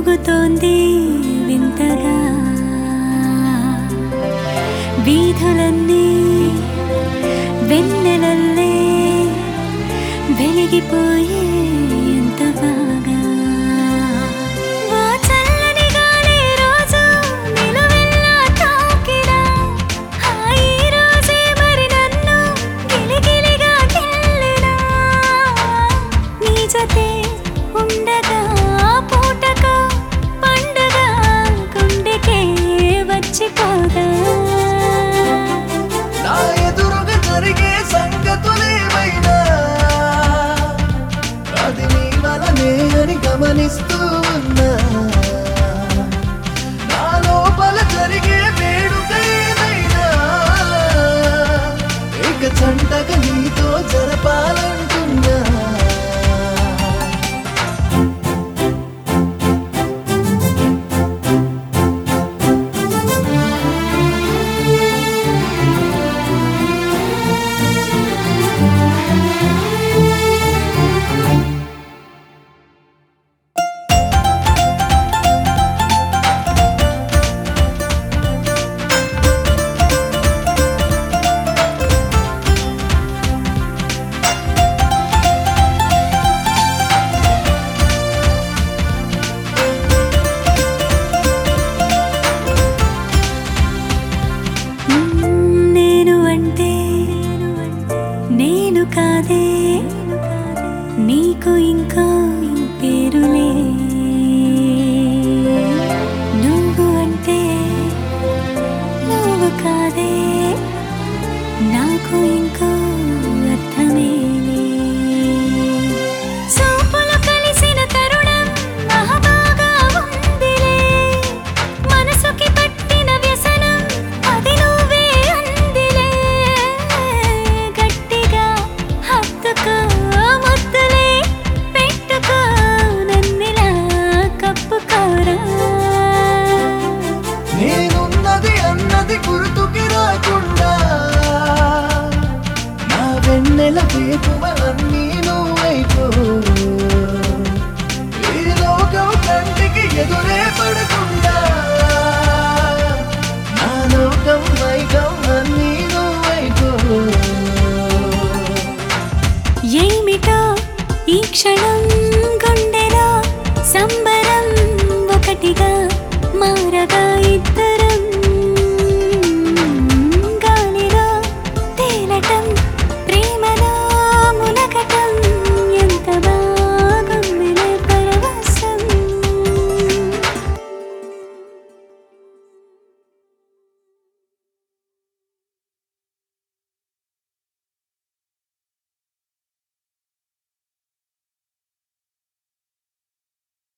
ఊగుతోంది వింతగా వీధులన్నీ వెన్నెలల్లే వెలిగిపోయే ఎంత బాగా ఆ చల్లని గాలి రోజు నిలువెల్లా తాకిడా ఈ రోజే మరి నన్ను గిలిగిలిగా గిల్లినా నీ జతే ఉండగా పూటక పండగ గుండెకే వచ్చిపోదా నా ఎదురుగా జరిగే సంగతులేమైనా అది నీ వలనే అని గమనిస్తూ ఉన్నా నా లోపల జరిగే వేడుక ఏదైనా ఇక జంటగా నీతో జరపాలంటున్నా నేను కాదే నీకు ఇంకా పేరులే నువ్వు అంటే నువ్వు కాదే నాకు ఇంకా అర్థమేలే చూపులు కలిసిన తరుణం మహాబాగా ఉందిలే మనసుకి పట్టిన వ్యసనం అది నువ్వే అందిలే గట్టిగా హత్తుకో ముద్దులే పెట్టుకో నన్నిలా కప్పుకోరా నేనున్నది అన్నది గుర్తుకి రాకుండా నా వెన్నెల వేపువ అన్నీ నువ్వైపో ఈ లోకం కంటికి ఎదురే పడకుండా నా లోకం వైకం అన్నీ నువ్వైపో ఏమిటో ఈ క్షణం గుండెలో సంబరం ఒకటిగా మారగా